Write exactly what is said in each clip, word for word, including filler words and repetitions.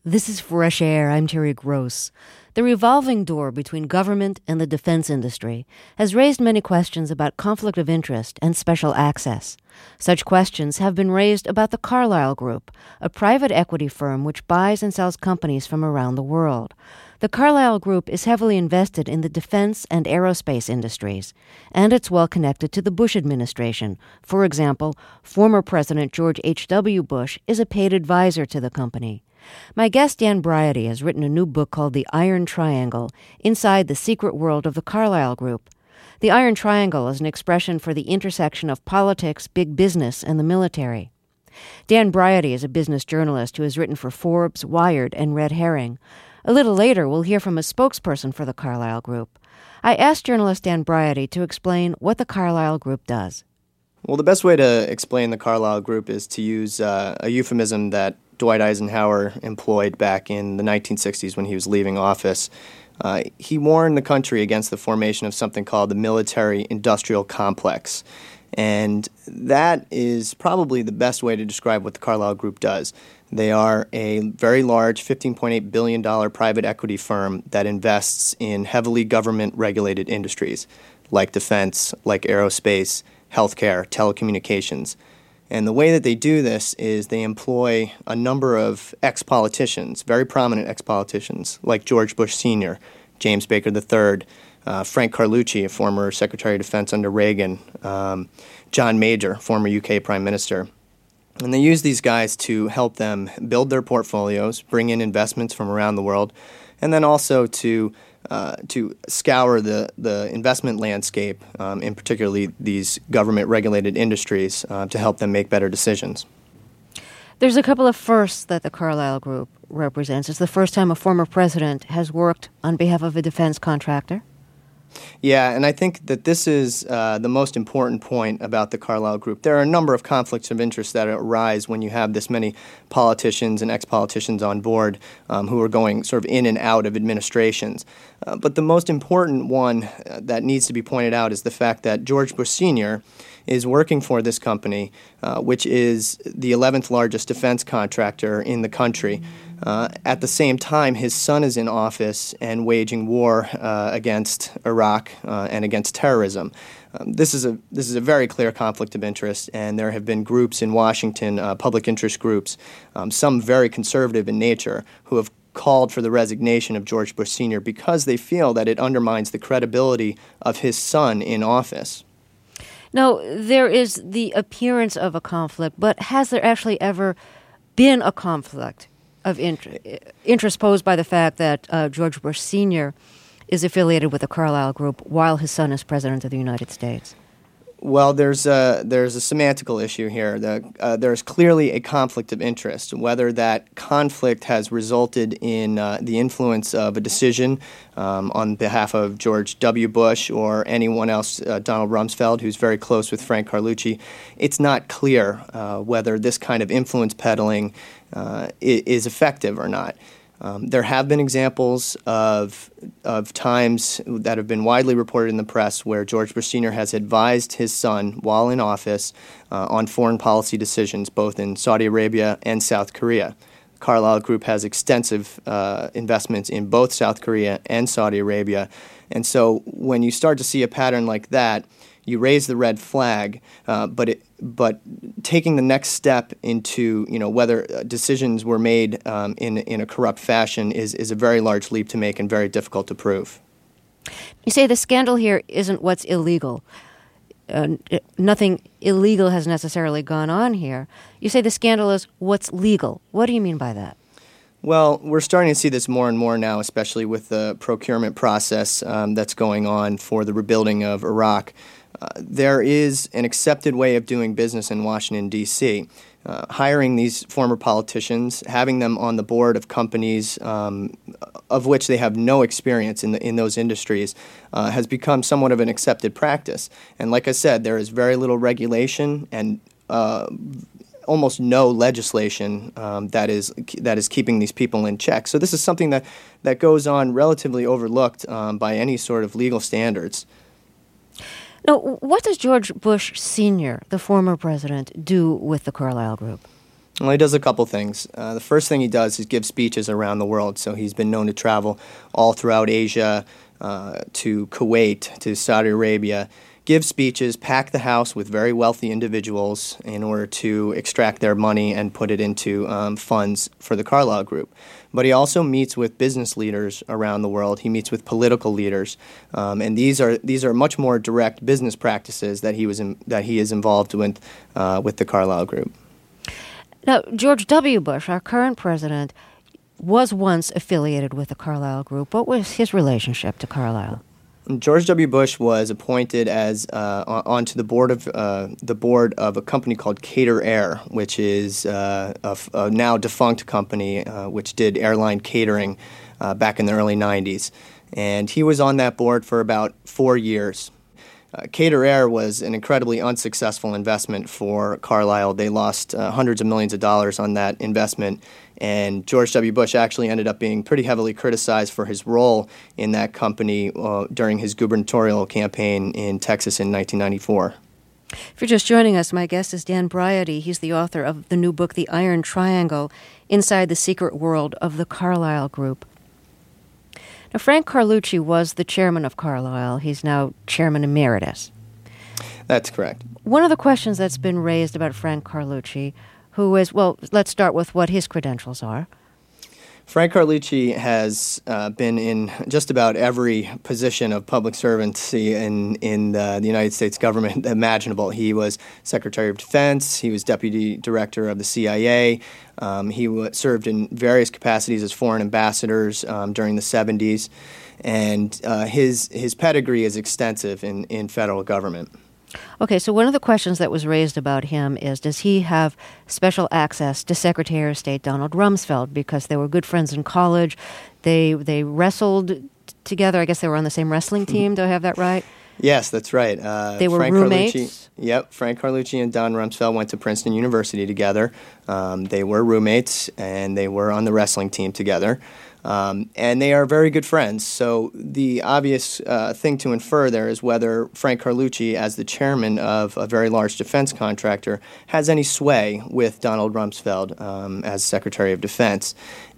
This is Fresh Air. I'm Terry Gross. The revolving door between government and the defense industry has raised many questions about conflict of interest and special access. Such questions have been raised about the Carlyle Group, a private equity firm which buys and sells companies from around the world. The Carlyle Group is heavily invested in the defense and aerospace industries, and it's well connected to the Bush administration. For example, former President George H W. Bush is a paid advisor to the company. My guest, Dan Briety, has written a new book called The Iron Triangle, Inside the Secret World of the Carlyle Group. The Iron Triangle is an expression for the intersection of politics, big business, and the military. Dan Briety is a business journalist who has written for Forbes, Wired, and Red Herring. A little later, we'll hear from a spokesperson for the Carlyle Group. I asked journalist Dan Briety to explain what the Carlyle Group does. Well, the best way to explain the Carlyle Group is to use uh, a euphemism that Dwight Eisenhower employed back in the nineteen sixties when he was leaving office. Uh, he warned the country against the formation of something called the military-industrial complex. And that is probably the best way to describe what the Carlyle Group does. They are a very large fifteen point eight billion dollars private equity firm that invests in heavily government-regulated industries like defense, like aerospace, healthcare, telecommunications. And the way that they do this is they employ a number of ex-politicians, very prominent ex-politicians, like George Bush Senior, James Baker the third, uh, Frank Carlucci, a former Secretary of Defense under Reagan, um, John Major, former U K Prime Minister. And they use these guys to help them build their portfolios, bring in investments from around the world, and then also to uh, to scour the, the investment landscape, um, in particularly these government-regulated industries, uh, to help them make better decisions. There's a couple of firsts that the Carlyle Group represents. It's the first time a former president has worked on behalf of a defense contractor. Yeah, and I think that this is uh, the most important point about the Carlyle Group. There are a number of conflicts of interest that arise when you have this many politicians and ex-politicians on board um, who are going sort of in and out of administrations. Uh, but the most important one uh, that needs to be pointed out is the fact that George Bush Senior is working for this company, uh, which is the eleventh largest defense contractor in the country. Uh, at the same time, his son is in office and waging war uh, against Iraq uh, and against terrorism. Um, this is a this is a very clear conflict of interest, and there have been groups in Washington, uh, public interest groups, um, some very conservative in nature, who have called for the resignation of George Bush Senior because they feel that it undermines the credibility of his son in office. Now, there is the appearance of a conflict, but has there actually ever been a conflict of inter- interest posed by the fact that uh, George Bush Senior is affiliated with the Carlyle Group while his son is president of the United States? Well, there's a, there's a semantical issue here. The, uh, there's clearly a conflict of interest. Whether that conflict has resulted in uh, the influence of a decision um, on behalf of George W. Bush or anyone else, uh, Donald Rumsfeld, who's very close with Frank Carlucci, it's not clear uh, whether this kind of influence peddling uh, is effective or not. Um, there have been examples of of times that have been widely reported in the press where George Bush Senior has advised his son while in office uh, on foreign policy decisions, both in Saudi Arabia and South Korea. Carlyle Group has extensive uh, investments in both South Korea and Saudi Arabia. And so when you start to see a pattern like that, you raise the red flag, uh, but it, but taking the next step into, you know, whether decisions were made um, in in a corrupt fashion is is a very large leap to make and very difficult to prove. You say the scandal here isn't what's illegal. Uh, nothing illegal has necessarily gone on here. You say the scandal is what's legal. What do you mean by that? Well, we're starting to see this more and more now, especially with the procurement process um, that's going on for the rebuilding of Iraq. Uh, there is an accepted way of doing business in Washington, D C Uh, hiring these former politicians, having them on the board of companies um, of which they have no experience in the, in those industries uh, has become somewhat of an accepted practice. And like I said, there is very little regulation and uh, almost no legislation um, that is that is keeping these people in check. So this is something that, that goes on relatively overlooked um, by any sort of legal standards. Now, what does George Bush Senior, the former president, do with the Carlyle Group? Well, he does a couple things. Uh, the first thing he does is give speeches around the world. So he's been known to travel all throughout Asia, uh, to Kuwait, to Saudi Arabia, give speeches, pack the house with very wealthy individuals in order to extract their money and put it into um, funds for the Carlyle Group. But he also meets with business leaders around the world. He meets with political leaders, um, and these are these are much more direct business practices that he was in, that he is involved with uh, with the Carlyle Group. Now, George W. Bush, our current president, was once affiliated with the Carlyle Group. What was his relationship to Carlyle? George W. Bush was appointed as uh, onto the board of uh, the board of a company called Cater Air, which is uh, a, a now defunct company uh, which did airline catering uh, back in the early nineties, and he was on that board for about four years. Uh, Cater Air was an incredibly unsuccessful investment for Carlyle. They lost uh, hundreds of millions of dollars on that investment, and George W. Bush actually ended up being pretty heavily criticized for his role in that company uh, during his gubernatorial campaign in Texas in nineteen ninety-four. If you're just joining us, my guest is Dan Briody. He's the author of the new book, The Iron Triangle, Inside the Secret World of the Carlyle Group. Now, Frank Carlucci was the chairman of Carlyle. He's now chairman emeritus. That's correct. One of the questions that's been raised about Frank Carlucci, who is, well, let's start with what his credentials are. Frank Carlucci has uh, been in just about every position of public servancy in, in the, the United States government imaginable. He was Secretary of Defense. He was Deputy Director of the C I A. Um, he w- served in various capacities as foreign ambassadors um, during the seventies. And uh, his, his pedigree is extensive in, in federal government. Okay, so one of the questions that was raised about him is, does he have special access to Secretary of State Donald Rumsfeld? Because they were good friends in college. They they wrestled t- together. I guess they were on the same wrestling team. Do I have that right? Yes, that's right. Uh, they were Frank roommates? Carlucci, yep, Frank Carlucci and Don Rumsfeld went to Princeton University together. Um, they were roommates, and they were on the wrestling team together. Um, and they are very good friends. So the obvious uh, thing to infer there is whether Frank Carlucci, as the chairman of a very large defense contractor, has any sway with Donald Rumsfeld um, as Secretary of Defense.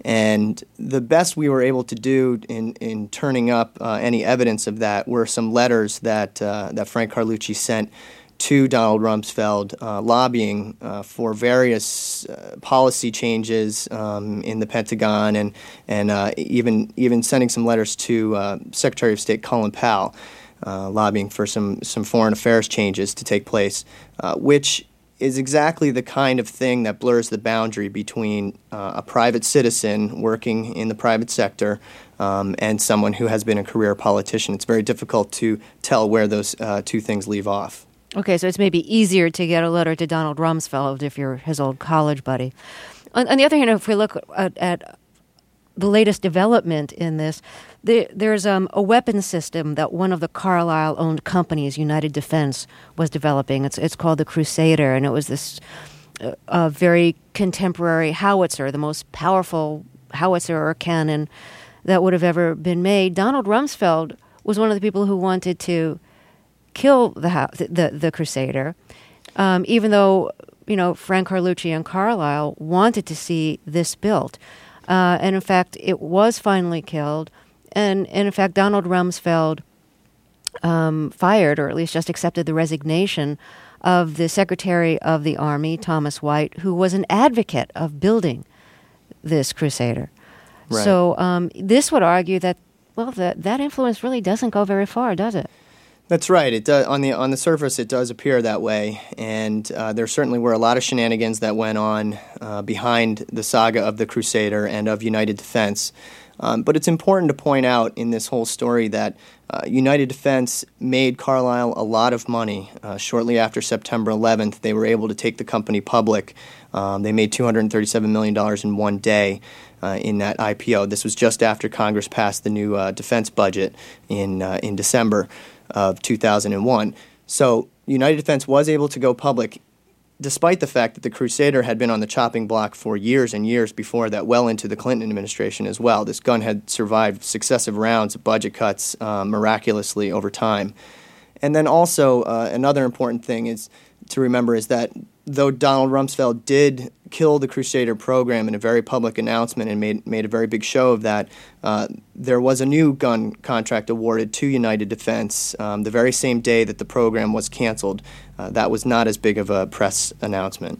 And the best we were able to do in, in turning up uh, any evidence of that were some letters that, uh, that Frank Carlucci sent to Donald Rumsfeld, uh, lobbying uh, for various uh, policy changes um, in the Pentagon, and and uh, even even sending some letters to uh, Secretary of State Colin Powell, uh, lobbying for some some foreign affairs changes to take place, uh, which is exactly the kind of thing that blurs the boundary between uh, a private citizen working in the private sector um, and someone who has been a career politician. It's very difficult to tell where those uh, two things leave off. Okay, so it's maybe easier to get a letter to Donald Rumsfeld if you're his old college buddy. On, on the other hand, if we look at, at the latest development in this, there, there's um, a weapons system that one of the Carlyle-owned companies, United Defense, was developing. It's it's called the Crusader, and it was this uh, uh, very contemporary howitzer, the most powerful howitzer or cannon that would have ever been made. Donald Rumsfeld was one of the people who wanted to kill the the, the Crusader, um, even though, you know, Frank Carlucci and Carlyle wanted to see this built. Uh, and in fact, it was finally killed. And, and in fact, Donald Rumsfeld um, fired, or at least just accepted the resignation of the Secretary of the Army, Thomas White, who was an advocate of building this Crusader. Right. So um, this would argue that, well, that, that influence really doesn't go very far, does it? That's right. It does, on the on the surface, it does appear that way, and uh, there certainly were a lot of shenanigans that went on uh, behind the saga of the Crusader and of United Defense. Um, but it's important to point out in this whole story that uh, United Defense made Carlyle a lot of money. Uh, shortly after September eleventh, they were able to take the company public. Um, they made two hundred thirty-seven million dollars in one day uh, in that I P O. This was just after Congress passed the new uh, defense budget in uh, in December of two thousand one. So United Defense was able to go public despite the fact that the Crusader had been on the chopping block for years and years before that, well into the Clinton administration as well. This gun had survived successive rounds of budget cuts uh, miraculously over time. And then also uh, another important thing is to remember is that though Donald Rumsfeld did kill the Crusader program in a very public announcement and made made a very big show of that, uh, there was a new gun contract awarded to United Defense um, the very same day that the program was canceled. Uh, that was not as big of a press announcement.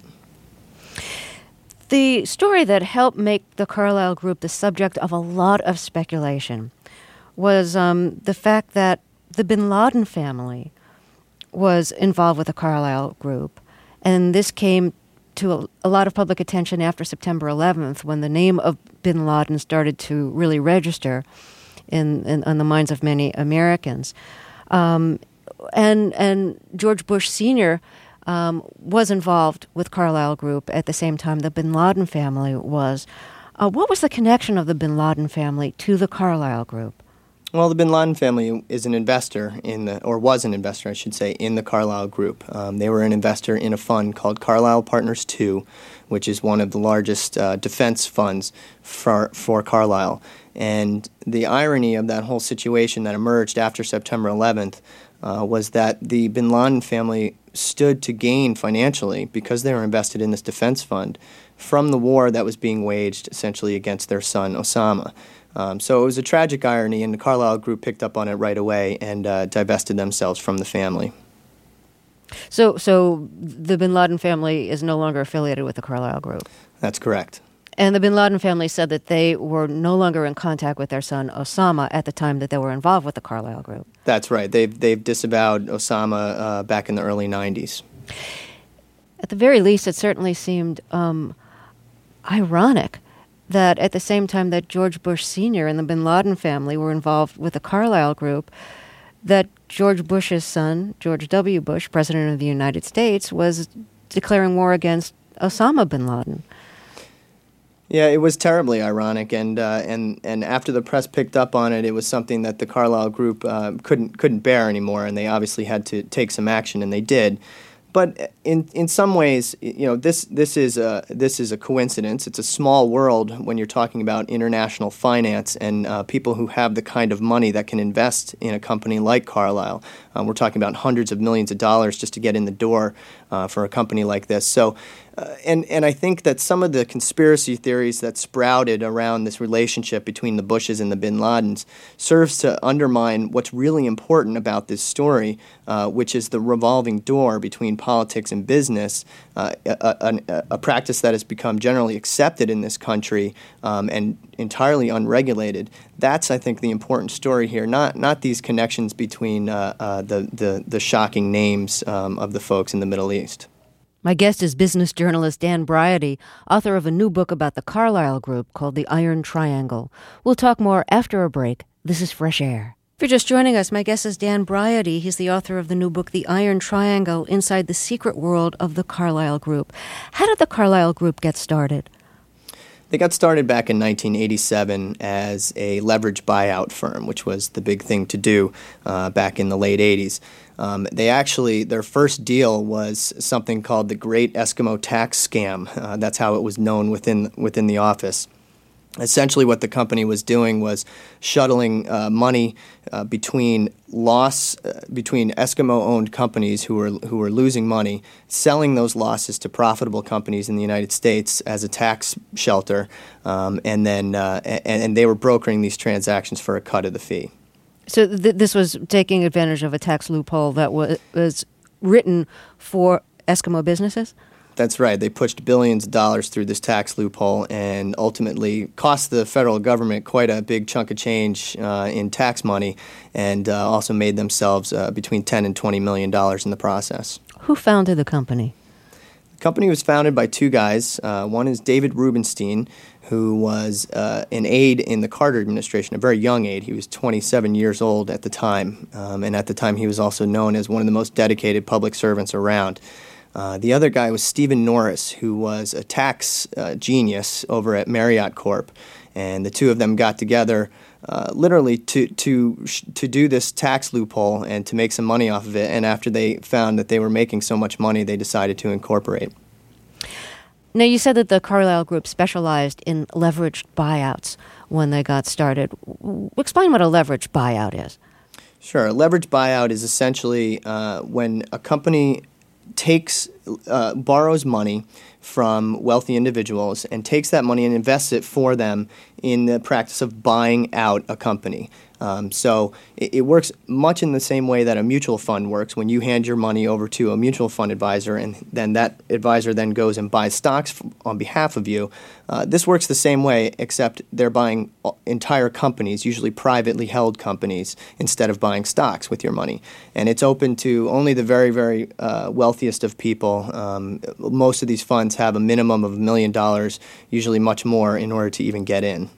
The story that helped make the Carlyle Group the subject of a lot of speculation was um, the fact that the bin Laden family was involved with the Carlyle Group. And this came to a, a lot of public attention after September eleventh, when the name of bin Laden started to really register in, in, in the minds of many Americans. Um, and, and George Bush Senior Um, was involved with Carlyle Group at the same time the bin Laden family was. Uh, what was the connection of the bin Laden family to the Carlyle Group? Well, the bin Laden family is an investor in the, or was an investor, I should say, in the Carlyle Group. Um, they were an investor in a fund called Carlyle Partners two, which is one of the largest uh, defense funds for, for Carlyle. And the irony of that whole situation that emerged after September eleventh uh, was that the bin Laden family stood to gain financially, because they were invested in this defense fund, from the war that was being waged essentially against their son Osama. Um, so it was a tragic irony, and the Carlyle Group picked up on it right away and uh, divested themselves from the family. So, so the bin Laden family is no longer affiliated with the Carlyle Group? That's correct. And the bin Laden family said that they were no longer in contact with their son Osama at the time that they were involved with the Carlyle Group. That's right. They've, they've disavowed Osama uh, back in the early nineties. At the very least, it certainly seemed um, ironic that at the same time that George Bush Senior and the bin Laden family were involved with the Carlyle Group, that George Bush's son, George W. Bush, President of the United States, was declaring war against Osama bin Laden. Yeah, it was terribly ironic, and uh, and and after the press picked up on it, it was something that the Carlyle Group uh, couldn't couldn't bear anymore, and they obviously had to take some action, and they did. But in in some ways, you know, this this is a this is a coincidence. It's a small world when you're talking about international finance and uh, people who have the kind of money that can invest in a company like Carlyle. Um, we're talking about hundreds of millions of dollars just to get in the door uh, for a company like this. So. Uh, and, and I think that some of the conspiracy theories that sprouted around this relationship between the Bushes and the bin Ladens serves to undermine what's really important about this story, uh, which is the revolving door between politics and business, uh, a, a, a practice that has become generally accepted in this country um, and entirely unregulated. That's, I think, the important story here, not not these connections between uh, uh, the, the, the shocking names um, of the folks in the Middle East. My guest is business journalist Dan Briody, author of a new book about the Carlyle Group called The Iron Triangle. We'll talk more after a break. This is Fresh Air. If you're just joining us, my guest is Dan Briody. He's the author of the new book, The Iron Triangle, Inside the Secret World of the Carlyle Group. How did the Carlyle Group get started? They got started back in nineteen eighty-seven as a leveraged buyout firm, which was the big thing to do uh, back in the late eighties. Um, they actually, their first deal was something called the Great Eskimo Tax Scam. Uh, that's how it was known within within the office. Essentially what the company was doing was shuttling uh, money uh, between loss uh, between Eskimo-owned companies who were who were losing money, selling those losses to profitable companies in the United States as a tax shelter, um, and then uh, and, and they were brokering these transactions for a cut of the fee. So th- this was taking advantage of a tax loophole that was, was written for Eskimo businesses? That's right. They pushed billions of dollars through this tax loophole and ultimately cost the federal government quite a big chunk of change uh, in tax money, and uh, also made themselves uh, between ten and twenty million dollars in the process. Who founded the company? The company was founded by two guys. Uh, one is David Rubenstein, who was uh, an aide in the Carter administration, a very young aide. He was twenty-seven years old at the time, um, and at the time he was also known as one of the most dedicated public servants around. Uh, the other guy was Stephen Norris, who was a tax uh, genius over at Marriott Corp, and the two of them got together uh, literally to to to do this tax loophole and to make some money off of it. And after they found that they were making so much money, they decided to incorporate. Now, you said that the Carlyle Group specialized in leveraged buyouts when they got started. Explain what a leveraged buyout is. Sure. A leveraged buyout is essentially uh, when a company takes uh, borrows money from wealthy individuals and takes that money and invests it for them in the practice of buying out a company. Um, so it, it works much in the same way that a mutual fund works when you hand your money over to a mutual fund advisor and then that advisor then goes and buys stocks f- on behalf of you. Uh, this works the same way, except they're buying entire companies, usually privately held companies, instead of buying stocks with your money. And it's open to only the very, very uh, wealthiest of people. Um, most of these funds have a minimum of a million dollars, usually much more, in order to even get in.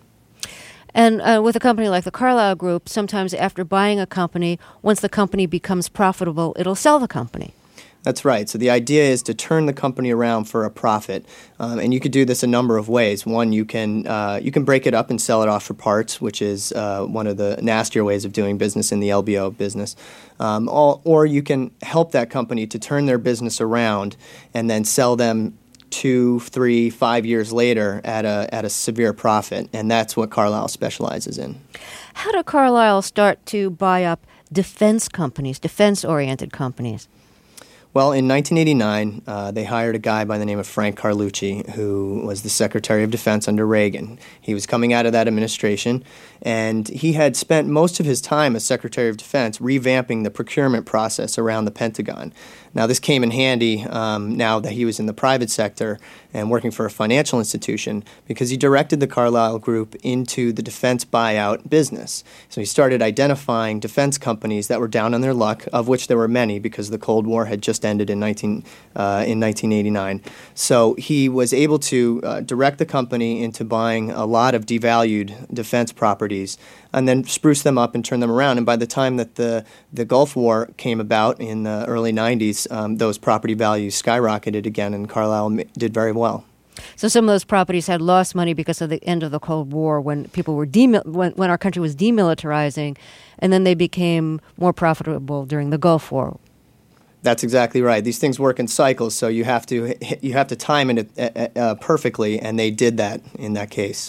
And uh, with a company like the Carlyle Group, sometimes after buying a company, once the company becomes profitable, it'll sell the company. That's right. So the idea is to turn the company around for a profit, um, and you could do this a number of ways. One, you can uh, you can break it up and sell it off for parts, which is uh, one of the nastier ways of doing business in the L B O business. Um, all, or you can help that company to turn their business around and then sell them two, three, five years later at a at a severe profit, and that's what Carlyle specializes in. How did Carlyle start to buy up defense companies, defense-oriented companies? Well, in nineteen eighty-nine, uh, they hired a guy by the name of Frank Carlucci, who was the Secretary of Defense under Reagan. He was coming out of that administration, and he had spent most of his time as Secretary of Defense revamping the procurement process around the Pentagon. Now, this came in handy um, now that he was in the private sector and working for a financial institution, because he directed the Carlyle Group into the defense buyout business. So he started identifying defense companies that were down on their luck, of which there were many because the Cold War had just ended in nineteen uh, in nineteen eighty-nine. So he was able to uh, direct the company into buying a lot of devalued defense properties and then spruce them up and turn them around. And by the time that the, the Gulf War came about in the early nineties, um, those property values skyrocketed again, and Carlyle did very well. So some of those properties had lost money because of the end of the Cold War, when people were demil- when, when our country was demilitarizing, and then they became more profitable during the Gulf War. That's exactly right. These things work in cycles, so you have to you have to time it uh, uh, perfectly, and they did that in that case.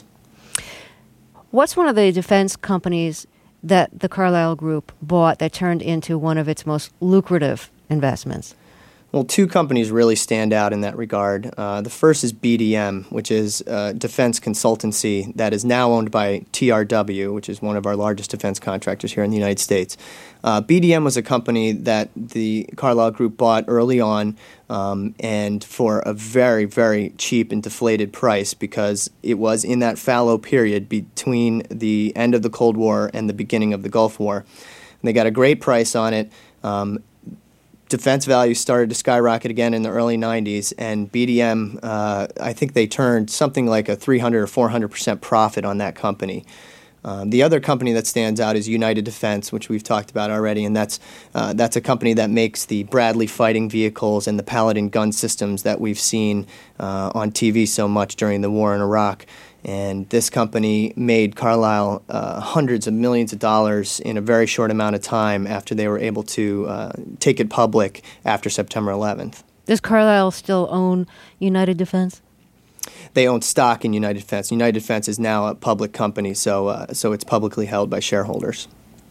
What's one of the defense companies that the Carlyle Group bought that turned into one of its most lucrative investments? Well, two companies really stand out in that regard. Uh, the first is B D M, which is a defense consultancy that is now owned by T R W, which is one of our largest defense contractors here in the United States. Uh, B D M was a company that the Carlyle Group bought early on um, and for a very, very cheap and deflated price, because it was in that fallow period between the end of the Cold War and the beginning of the Gulf War. And they got a great price on it. Um, Defense values started to skyrocket again in the early nineties, and B D M, uh, I think they turned something like a three hundred or four hundred percent profit on that company. Um, the other company that stands out is United Defense, which we've talked about already, and that's uh, that's a company that makes the Bradley fighting vehicles and the Paladin gun systems that we've seen uh, on T V so much during the war in Iraq. And this company made Carlyle uh, hundreds of millions of dollars in a very short amount of time after they were able to uh, take it public after September eleventh. Does Carlyle still own United Defense? They own stock in United Defense. United Defense is now a public company, so uh, so it's publicly held by shareholders.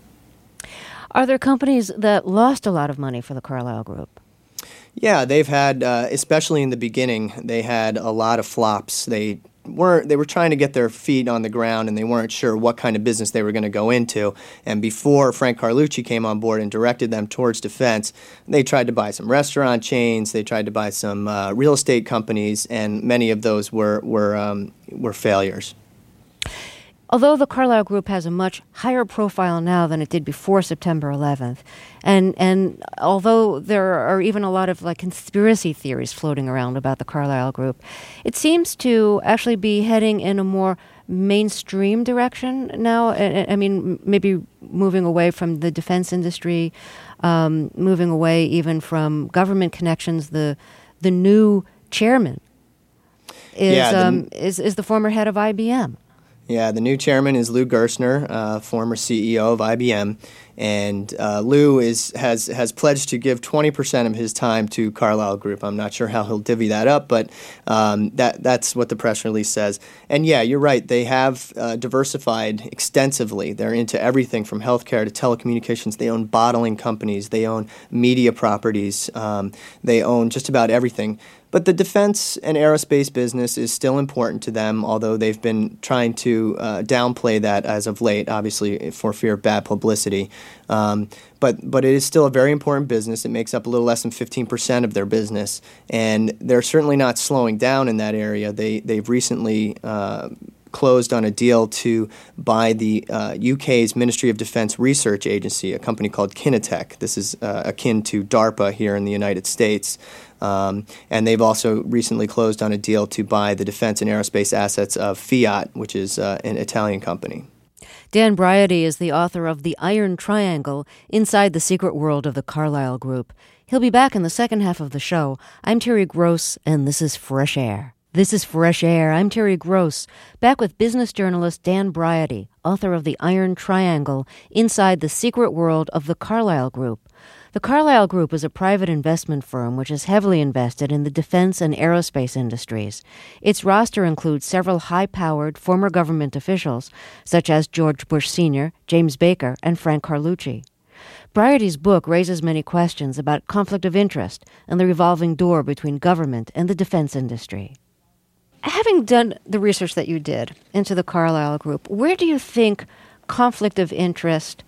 Are there companies that lost a lot of money for the Carlyle Group? Yeah, they've had, uh, especially in the beginning, they had a lot of flops. They weren't they were trying to get their feet on the ground, and they weren't sure what kind of business they were going to go into. And before Frank Carlucci came on board and directed them towards defense, they tried to buy some restaurant chains, they tried to buy some uh, real estate companies, and many of those were were um, were failures. Although the Carlyle Group has a much higher profile now than it did before September eleventh, and and although there are even a lot of like conspiracy theories floating around about the Carlyle Group, it seems to actually be heading in a more mainstream direction now. I, I mean, maybe moving away from the defense industry, um, moving away even from government connections. The the new chairman is yeah, the, um, is is the former head of I B M. Yeah, the new chairman is Lou Gerstner, uh, former C E O of I B M, and uh, Lou is has has pledged to give twenty percent of his time to Carlyle Group. I'm not sure how he'll divvy that up, but um, that that's what the press release says. And yeah, you're right. They have uh, diversified extensively. They're into everything from healthcare to telecommunications. They own bottling companies. They own media properties. Um, they own just about everything. But the defense and aerospace business is still important to them, although they've been trying to uh, downplay that as of late, obviously for fear of bad publicity. Um, but but it is still a very important business. It makes up a little less than fifteen percent of their business, and they're certainly not slowing down in that area. They, they've recently uh, closed on a deal to buy the uh, U K's Ministry of Defense Research Agency, a company called Kinetech. This is uh, akin to DARPA here in the United States. Um, and they've also recently closed on a deal to buy the defense and aerospace assets of Fiat, which is uh, an Italian company. Dan Briody is the author of The Iron Triangle, Inside the Secret World of the Carlyle Group. He'll be back in the second half of the show. I'm Terry Gross, and this is Fresh Air. This is Fresh Air. I'm Terry Gross, back with business journalist Dan Briody, author of The Iron Triangle, Inside the Secret World of the Carlyle Group. The Carlyle Group is a private investment firm which is heavily invested in the defense and aerospace industries. Its roster includes several high-powered former government officials, such as George Bush Senior, James Baker, and Frank Carlucci. Briody's book raises many questions about conflict of interest and the revolving door between government and the defense industry. Having done the research that you did into the Carlyle Group, where do you think conflict of interest,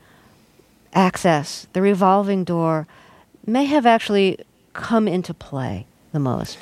access, the revolving door, may have actually come into play the most?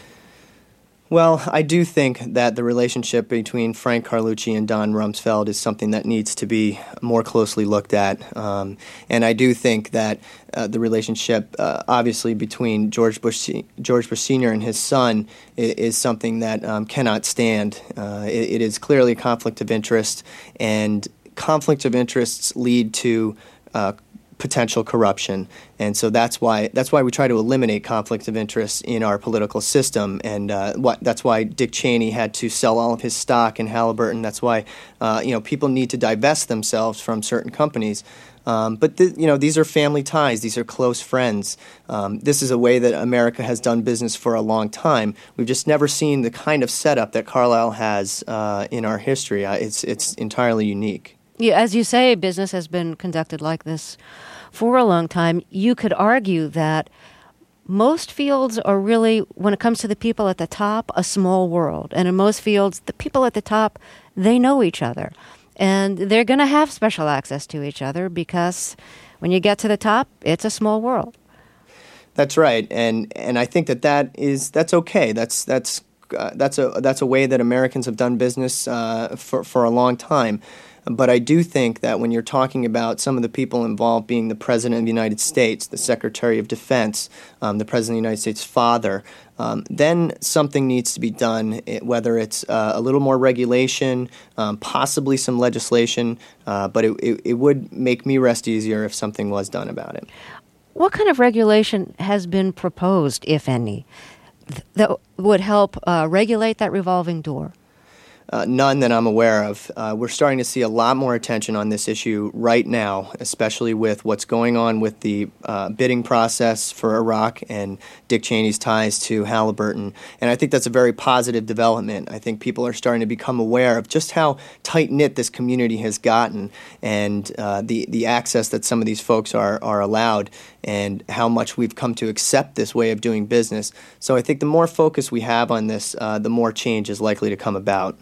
Well, I do think that the relationship between Frank Carlucci and Don Rumsfeld is something that needs to be more closely looked at. Um, and I do think that uh, the relationship, uh, obviously, between George Bush George Bush Senior and his son is, is something that um, cannot stand. Uh, it, it is clearly a conflict of interest, and conflicts of interests lead to uh, potential corruption, and so that's why that's why we try to eliminate conflict of interest in our political system, and uh, what that's why Dick Cheney had to sell all of his stock in Halliburton. That's why uh, you know people need to divest themselves from certain companies. Um, but th- you know these are family ties; these are close friends. Um, this is a way that America has done business for a long time. We've just never seen the kind of setup that Carlyle has uh, in our history. Uh, it's it's entirely unique. Yeah, as you say, business has been conducted like this for a long time. You could argue that most fields are really, when it comes to the people at the top, a small world. And in most fields, the people at the top, they know each other. And they're going to have special access to each other because when you get to the top, it's a small world. That's right. And and I think that, that is that's okay. That's that's uh, that's a that's a way that Americans have done business uh, for for a long time. But I do think that when you're talking about some of the people involved being the President of the United States, the Secretary of Defense, um, the President of the United States' father, um, then something needs to be done, whether it's uh, a little more regulation, um, possibly some legislation, uh, but it, it, it would make me rest easier if something was done about it. What kind of regulation has been proposed, if any, th- that would help uh, regulate that revolving door? Uh, none that I'm aware of. Uh, we're starting to see a lot more attention on this issue right now, especially with what's going on with the uh, bidding process for Iraq and Dick Cheney's ties to Halliburton. And I think that's a very positive development. I think people are starting to become aware of just how tight-knit this community has gotten, and uh, the, the access that some of these folks are, are allowed, and how much we've come to accept this way of doing business. So I think the more focus we have on this, uh, the more change is likely to come about.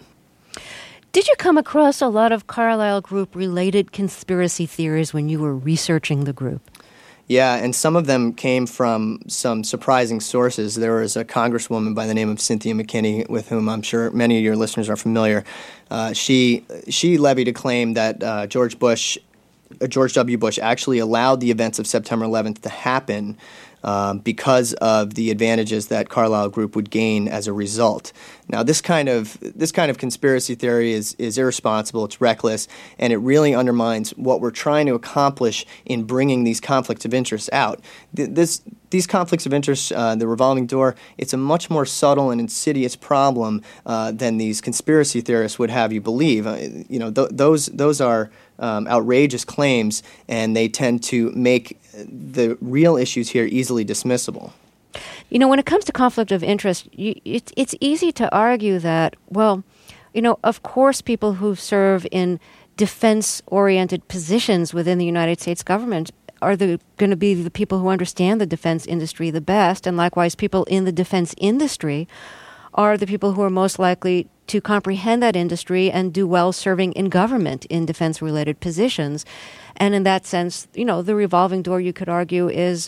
Did you come across a lot of Carlyle Group-related conspiracy theories when you were researching the group? Yeah, and some of them came from some surprising sources. There was a congresswoman by the name of Cynthia McKinney, with whom I'm sure many of your listeners are familiar. Uh, she she levied a claim that uh, George Bush, uh, George W. Bush actually allowed the events of September eleventh to happen Um, because of the advantages that Carlyle Group would gain as a result. Now, this kind of this kind of conspiracy theory is is irresponsible. It's reckless, and it really undermines what we're trying to accomplish in bringing these conflicts of interest out. Th- this these conflicts of interest, uh, the revolving door, it's a much more subtle and insidious problem uh, than these conspiracy theorists would have you believe. Uh, you know, th- those those are um, outrageous claims, and they tend to make the real issues here easily dismissible. You know, when it comes to conflict of interest, you, it's it's easy to argue that, well, you know, of course, people who serve in defense-oriented positions within the United States government are the, going to be the people who understand the defense industry the best, and likewise, people in the defense industry are the people who are most likely to comprehend that industry and do well serving in government in defense-related positions. And in that sense, you know, the revolving door, you could argue, is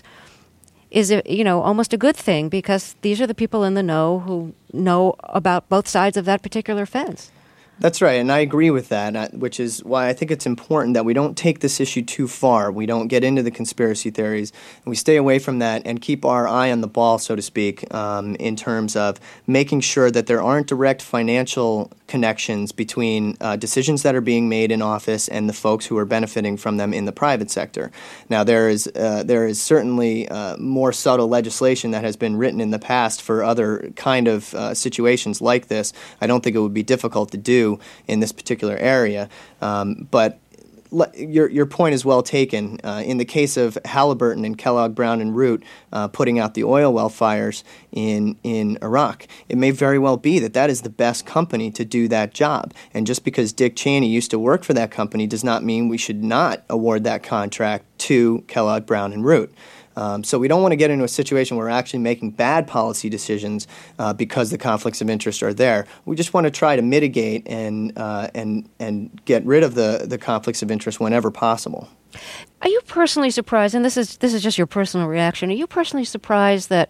is a, you know, almost a good thing, because these are the people in the know who know about both sides of that particular fence. That's right, and I agree with that, which is why I think it's important that we don't take this issue too far. We don't get into the conspiracy theories, and we stay away from that and keep our eye on the ball, so to speak, um, in terms of making sure that there aren't direct financial connections between uh, decisions that are being made in office and the folks who are benefiting from them in the private sector. Now, there is uh, there is certainly uh, more subtle legislation that has been written in the past for other kind of uh, situations like this. I don't think it would be difficult to do in this particular area, um, but le- your your point is well taken. Uh, in the case of Halliburton and Kellogg Brown and Root uh, putting out the oil well fires in in Iraq, it may very well be that that is the best company to do that job. And just because Dick Cheney used to work for that company does not mean we should not award that contract to Kellogg Brown and Root. Um, so we don't want to get into a situation where we're actually making bad policy decisions uh, because the conflicts of interest are there. We just want to try to mitigate and uh, and and get rid of the, the conflicts of interest whenever possible. Are you personally surprised, and this is this is just your personal reaction, are you personally surprised that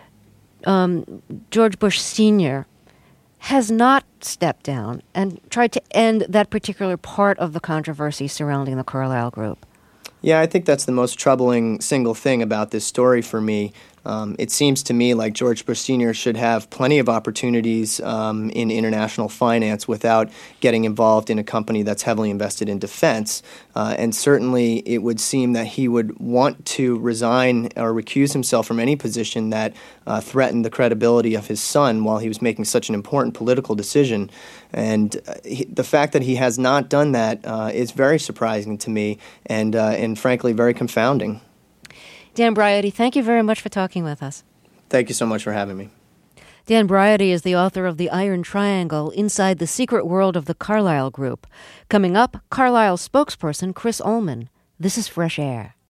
um, George Bush Senior has not stepped down and tried to end that particular part of the controversy surrounding the Carlyle Group? Yeah, I think that's the most troubling single thing about this story for me. Um, it seems to me like George Bush Senior should have plenty of opportunities um, in international finance without getting involved in a company that's heavily invested in defense. Uh, and certainly it would seem that he would want to resign or recuse himself from any position that uh, threatened the credibility of his son while he was making such an important political decision. And uh, he, the fact that he has not done that uh, is very surprising to me and, uh, and frankly, very confounding. Dan Briody, thank you very much for talking with us. Thank you so much for having me. Dan Briody is the author of The Iron Triangle, Inside the Secret World of the Carlyle Group. Coming up, Carlyle spokesperson Chris Ullman. This is Fresh Air.